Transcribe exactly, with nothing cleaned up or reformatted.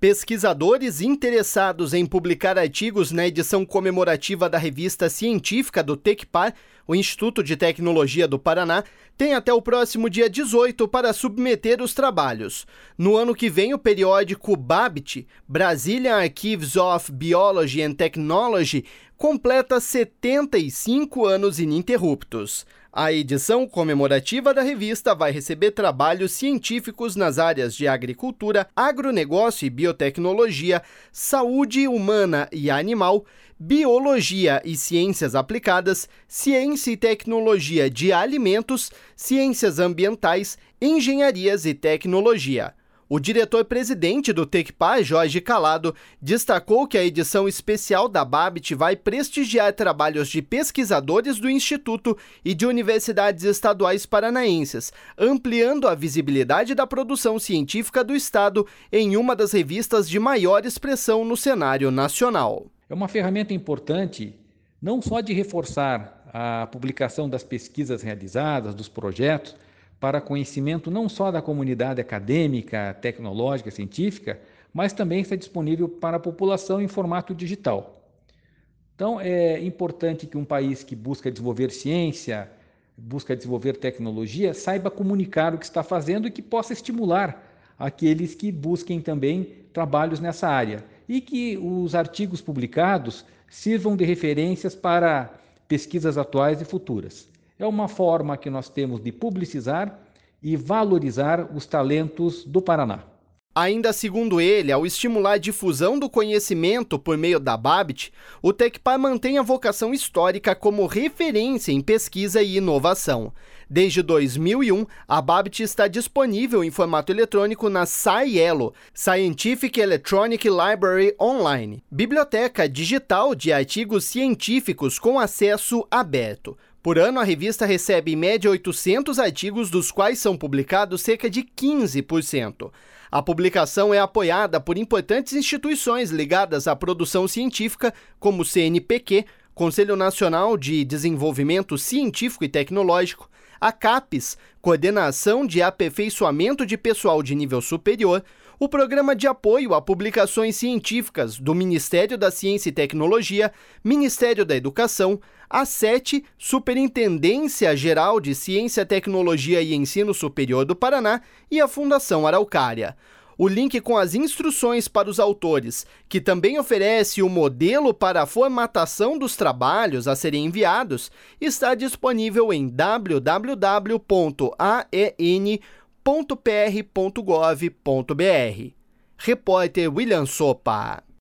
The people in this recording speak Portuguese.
Pesquisadores interessados em publicar artigos na edição comemorativa da revista científica do TecPar, o Instituto de Tecnologia do Paraná, têm até o próximo dia dezoito para submeter os trabalhos. No ano que vem, o periódico BABIT, Brazilian Archives of Biology and Technology, completa setenta e cinco anos ininterruptos. A edição comemorativa da revista vai receber trabalhos científicos nas áreas de agricultura, agronegócio e biotecnologia, saúde humana e animal, biologia e ciências aplicadas, ciência e tecnologia de alimentos, ciências ambientais, engenharias e tecnologia. O diretor-presidente do TecPar, Jorge Calado, destacou que a edição especial da BABIT vai prestigiar trabalhos de pesquisadores do Instituto e de universidades estaduais paranaenses, ampliando a visibilidade da produção científica do Estado em uma das revistas de maior expressão no cenário nacional. É uma ferramenta importante, não só de reforçar a publicação das pesquisas realizadas, dos projetos, para conhecimento não só da comunidade acadêmica, tecnológica, científica, mas também está disponível para a população em formato digital. Então, é importante que um país que busca desenvolver ciência, busca desenvolver tecnologia, saiba comunicar o que está fazendo e que possa estimular aqueles que busquem também trabalhos nessa área. E que os artigos publicados sirvam de referências para pesquisas atuais e futuras. É uma forma que nós temos de publicizar e valorizar os talentos do Paraná. Ainda segundo ele, ao estimular a difusão do conhecimento por meio da BABIT, o TecPar mantém a vocação histórica como referência em pesquisa e inovação. Desde dois mil e um, a BABIT está disponível em formato eletrônico na SciELO, Scientific Electronic Library Online, biblioteca digital de artigos científicos com acesso aberto. Por ano, a revista recebe em média oitocentos artigos, dos quais são publicados cerca de quinze por cento. A publicação é apoiada por importantes instituições ligadas à produção científica, como o C N P Q, Conselho Nacional de Desenvolvimento Científico e Tecnológico, a CAPES, Coordenação de Aperfeiçoamento de Pessoal de Nível Superior, o Programa de Apoio a Publicações Científicas do Ministério da Ciência e Tecnologia, Ministério da Educação, a SETI, Superintendência Geral de Ciência, Tecnologia e Ensino Superior do Paraná e a Fundação Araucária. O link com as instruções para os autores, que também oferece o modelo para a formatação dos trabalhos a serem enviados, está disponível em w w w ponto a e n ponto p r ponto gov ponto b r. Repórter William Sopa.